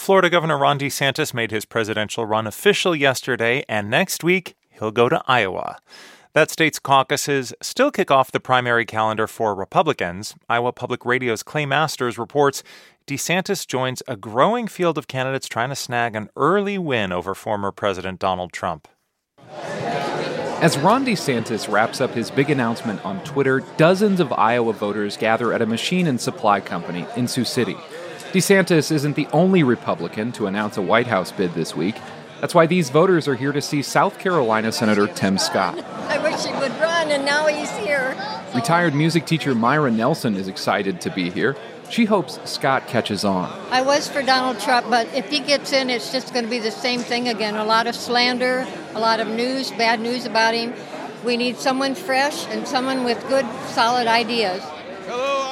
Florida Governor Ron DeSantis made his presidential run official yesterday, and next week he'll go to Iowa. That state's caucuses still kick off the primary calendar for Republicans. Iowa Public Radio's Clay Masters reports DeSantis joins a growing field of candidates trying to snag an early win over former President Donald Trump. As Ron DeSantis wraps up his big announcement on Twitter, dozens of Iowa voters gather at a machine and supply company in Sioux City. DeSantis isn't the only Republican to announce a White House bid this week. That's why these voters are here to see South Carolina Senator Tim Scott. I wish he would run, and now he's here. Retired music teacher Myra Nelson is excited to be here. She hopes Scott catches on. I was for Donald Trump, but if he gets in, it's just going to be the same thing again. A lot of slander, a lot of news, bad news about him. We need someone fresh and someone with good, solid ideas. Hello,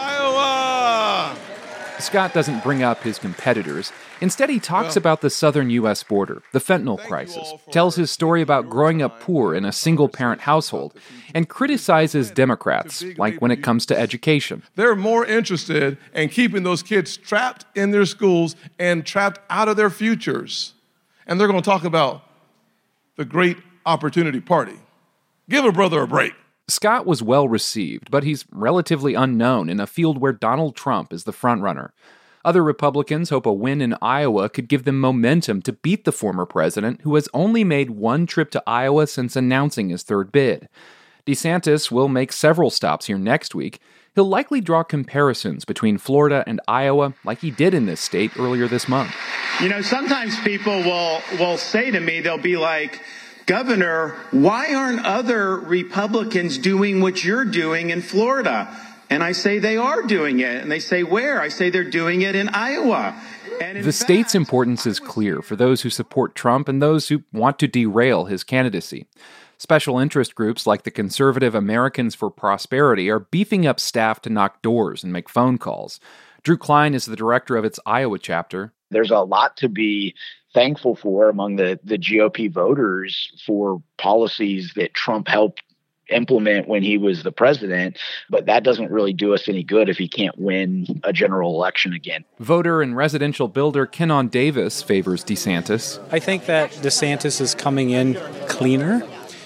Iowa! Scott doesn't bring up his competitors. Instead, he talks about the southern U.S. border, the fentanyl crisis, tells his story about growing up poor in a single-parent household, and criticizes Democrats, like when it comes to education. They're more interested in keeping those kids trapped in their schools and trapped out of their futures. And they're going to talk about the Great Opportunity Party. Give a brother a break. Scott was well received, but he's relatively unknown in a field where Donald Trump is the frontrunner. Other Republicans hope a win in Iowa could give them momentum to beat the former president, who has only made one trip to Iowa since announcing his third bid. DeSantis will make several stops here next week. He'll likely draw comparisons between Florida and Iowa, like he did in this state earlier this month. You know, sometimes people will say to me, they'll be like, Governor, why aren't other Republicans doing what you're doing in Florida? And I say they are doing it. And they say, where? I say they're doing it in Iowa. And the state's importance is clear for those who support Trump and those who want to derail his candidacy. Special interest groups like the conservative Americans for Prosperity are beefing up staff to knock doors and make phone calls. Drew Klein is the director of its Iowa chapter. There's a lot to be thankful for among the GOP voters for policies that Trump helped implement when he was the president, but that doesn't really do us any good if he can't win a general election again. Voter and residential builder Kenon Davis favors DeSantis. I think that DeSantis is coming in cleaner.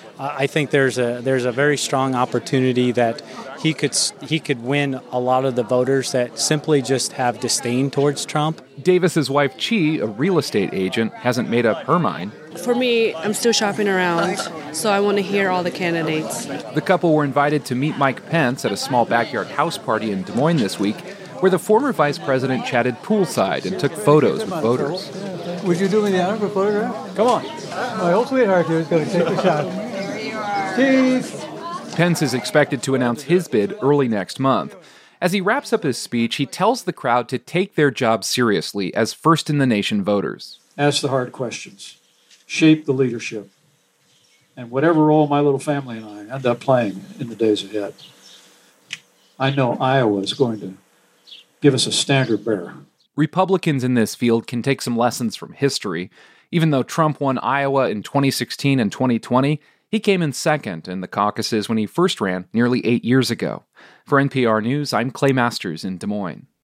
I think there's a very strong opportunity that he could win a lot of the voters that simply just have disdain towards Trump. Davis's wife Chi, a real estate agent, hasn't made up her mind. For me, I'm still shopping around, so I want to hear all the candidates. The couple were invited to meet Mike Pence at a small backyard house party in Des Moines this week, where the former vice president chatted poolside and took photos with voters. Would you do me the honor for a photograph? Come on. My old sweetheart here is going to take a shot. Cheese! Pence is expected to announce his bid early next month. As he wraps up his speech, he tells the crowd to take their job seriously as first-in-the-nation voters. Ask the hard questions. Shape the leadership. And whatever role my little family and I end up playing in the days ahead, I know Iowa is going to give us a standard bearer. Republicans in this field can take some lessons from history. Even though Trump won Iowa in 2016 and 2020, he came in second in the caucuses when he first ran nearly 8 years ago. For NPR News, I'm Clay Masters in Des Moines.